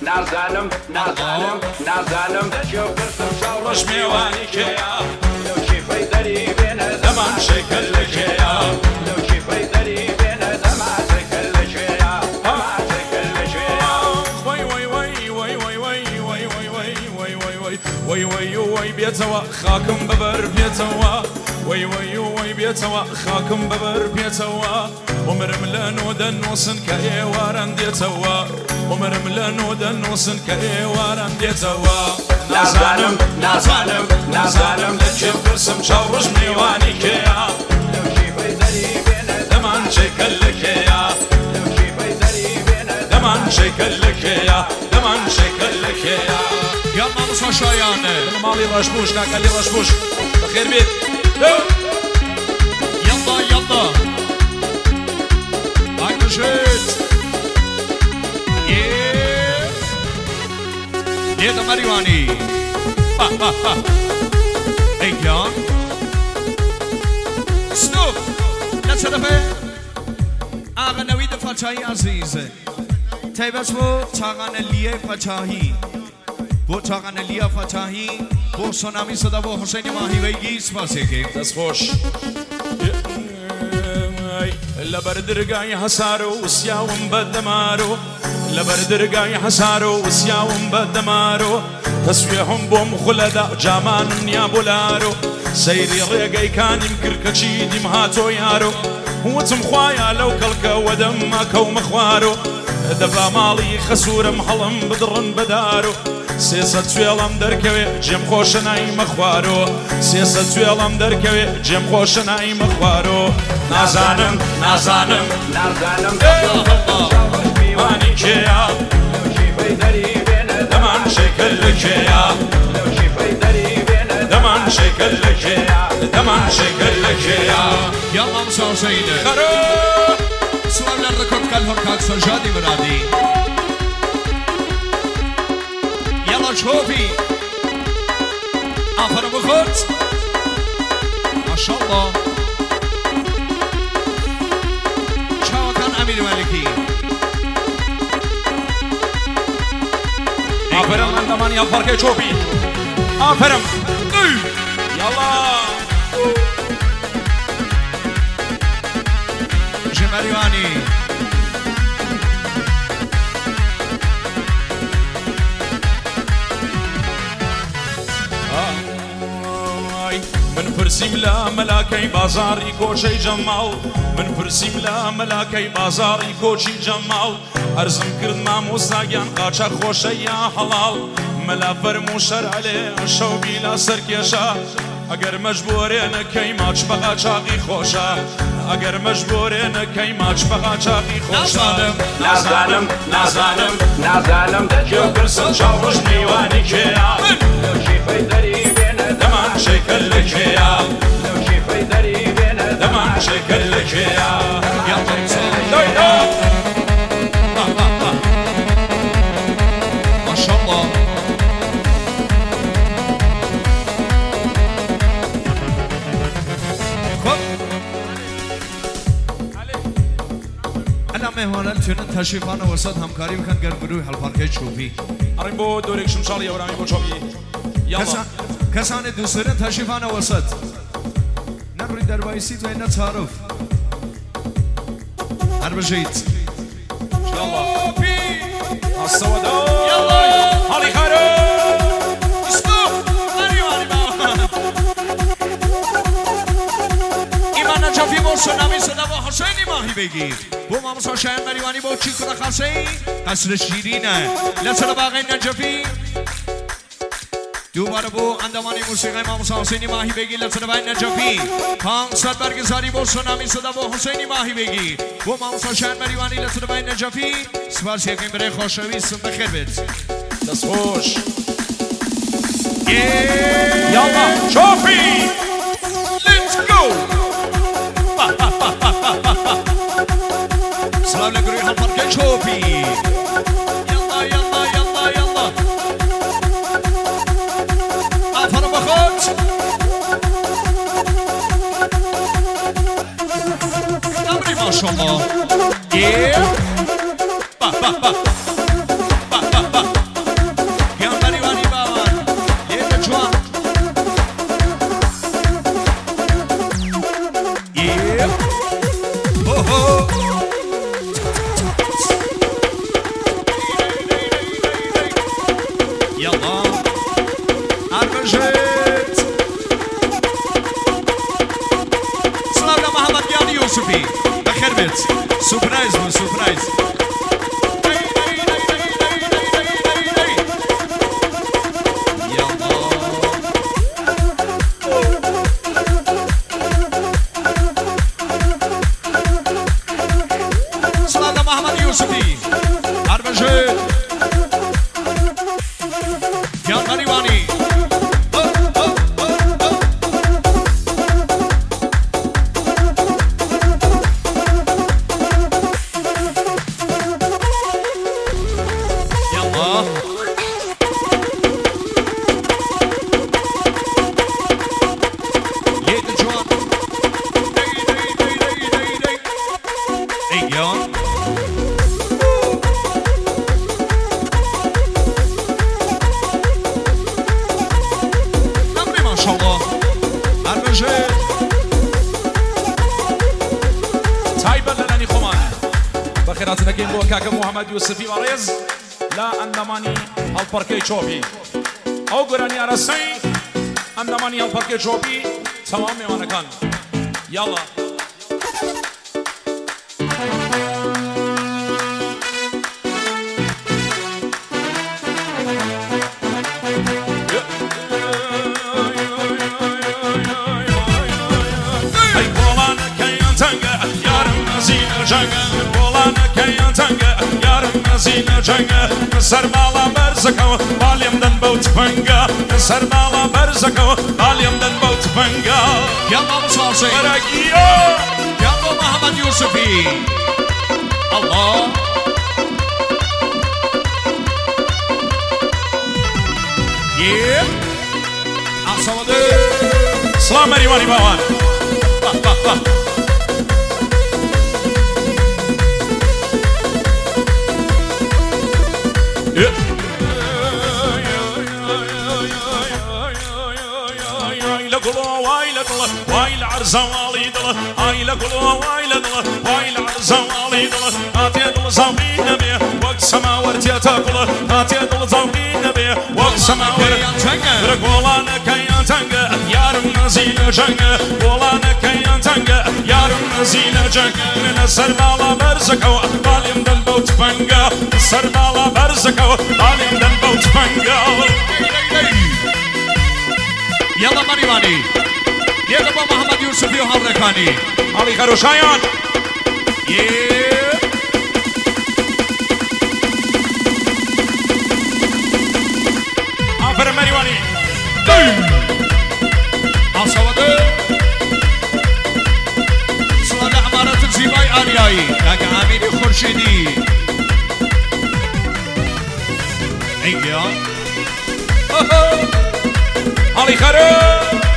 نازانم نازانم نازانم دەچێ پرسم شەڕۆژ میوانی کێیە لەو شیفەی دەری بێنە دەمان شەکر لە کێیە لەو شیفەی دەری بێنە دەماتێکە لە کوێیە دەماتێکە لە کوێیە وای وای وای وای وای وای وای وای وای وای وای وای وای وای بێتەوە خاکم بەبەر بێتەوە وای وای وای بێتەوە خاکم بەبەر بێتەوە عمرم لە نۆ دەنووسن کە ئێواران دێتەوە عمرم لە نۆ دەنووسن کە ئێواران دێتەوە نازانم نازانم نازانم لەکێ پرسم چاوڕژ میوانی کێیە لەو شیفەی دەری بێنە دەمان شەکر لە کێیە لەو شیفەی دەری بێنە دەمان شەکر لە کێیە دەمان شەکر لە کێیە یا مامۆستا شایانە ماڵی ڕەشبوش کاکەلی ڕەشبوش بەخێر بێت یەڵا یەڵا ئای بژێت لێدە مەریوانی ئەی گیان ستوب لە چەرەبێ ئاغا نەوید فەچایی عەزیزە تایبەت بۆ چاغانە لیە فەچاهی بۆ چاغانە لیە فەچاهی بۆ سۆنامی سەدا بۆ حوسێنی ماهیوەیگی سپاسێکی دەستخۆش لەبەر دەرگای هەسار و وسیاوم بە دەمارۆ لەبەر دەرگای هەسار و وسیاوم بە دەمارۆ تەسوێحم بۆم خولەدا جامانم نیا بۆلارۆ سەیری ڕێگەیکانیم کرد کەچی دیم هاتۆ یارۆ وتم خوایە لەو کەڵکە وەدەم ماکەومە خوارۆ دەبا ماڵی خەسوورم هەڵم بدڕن بەدارۆ سێسەد توێڵم دەرکەوێ جێم خۆشە نایمە خوارۆ سێسەد توێڵم دەرکەوێ جێم خۆشە نایمە خوارۆ نازانم نازانم نازانم میوانی کێیە لەو شیفەی دەری بێنە دەمان شەکر لە کێیە لەو شیفەی دەری بێنە دەمان شەکر لە کێیە دەمان شەکر لە کێیە یا مامۆستا حوسێنە خەرۆ سوال لەردە کۆتکەل هۆر کاک سەرژادی برادی یەڵا چۆپی ئافرە بخۆت ماشاءالله چاوەکان ئەمیر مەلیکی ئافرم ئەندەمان یاڵ پەڕکەی چۆپی ئافرم یاڵا ژمەریوانی من پرسیم لە مەلاکەی بازاڕی کۆچەی جەماڵ من پرسیم لە مەلاکەی بازاڕی کۆچی جەماڵ ئەرزم کرد مامۆستاگیان قاچە خۆشە یا هەڵاڵ مەلا فەرموو شەرعەلێ شەو بیلا سەرکێشە ئەگەر مەجبورێنەکەی ماچ بەغا چاقی خۆشە ئەگەر مەجبورێنەکەی ماچ بەغا چاقی خۆشە نازانم نازانم نازانم دەچێ پرسم چاوڕژ میوانی کێیە لەو شیفەی دەری بێنە دەمان شەکر لە کێیە لەو شیفەی دەری بێنە دەمان شەکر لە کێیە یا مامۆستا ماشاءالله أنا مهمانان چنین تشریفانه وسط همکاری بکن گر گروه هەڵپەڕکەی چوبی ئەڕین بۆ دۆرێک شمشاڵی ئەورامی بۆ چۆبی یاڵا کەسانی دووسرن تشریفانە وسط نەڕووی دەربایسی توی نەچارف هەر بژیت یاڵا ئەسەوەدا هەڵی خارۆ ایمان نجفی با سنامی صدا با حسینی ماهی بگیر بو مامۆستا شایان مەریوانی بۆ چی کوڕە خاسەی قەسرە شیرینە لەسەر باغی نەجەفی دووبارە بۆ ئەندامانی موسیقای مامۆستا حوسێنی ماهی بگیر لەسەر باغی نەجەفی 500 بەرگزاری بۆ سنامی صدا بۆ حوسێنی ماهی بگیر بۆ مامۆستا شایان مەریوانی لەسەر باغی نەجەفی سپاس یەکەین برای خۆشەویستم بەخێر بێت دەستخۆش یاڵا چۆپی Let's go! سلام لگروی هەڵپەڕکەی چۆپی یەڵا یەڵا یەڵا یەڵا ئافرە بەخۆت ئەمری ماشاءالله با با با با با با سورپرایز بود سورپرایز صلاة محمد يوسفي أربجي يا قريباني خيراتنا بو كاكا محمد يوسفي وريز لا اندماني الباركي شوبي او قراني ارسي اندماني الباركي شوبي تمام وانا كان يلا هاي بولانا كيان تنقى يارم نزين الجنقى زينة جنگا سر بالا برزكو باليم دن بوت فنگا سر بالا برزكو باليم دن بوت فنگا يلا مصاصي برقيو يلا محمد يوسفي الله يب عصمدي سلام مريواني باوان وايل عرزة واليدله هاي لقلوه وايلدله وايل عرزة واليدله هاتي دل زوقين بيه وقت سما ورتي تاكله هاتي دل زوقين بيه وقت سما ورتي رقولانا كيان تنقى يارم نزينة جنقى قولانا كيان تنقى يارم نزينة جنقى نسر بالا برزكو باليم دن بوت فنقى نسر بالا برزكو باليم دن بوت فنقى يلا مريواني يلا با محمد يوسفي وحركاني علي خروشايان عفر مريواني عصوده سؤال عمارة الزيباي آرياي كاكا عاميني خورشيدي علي خروش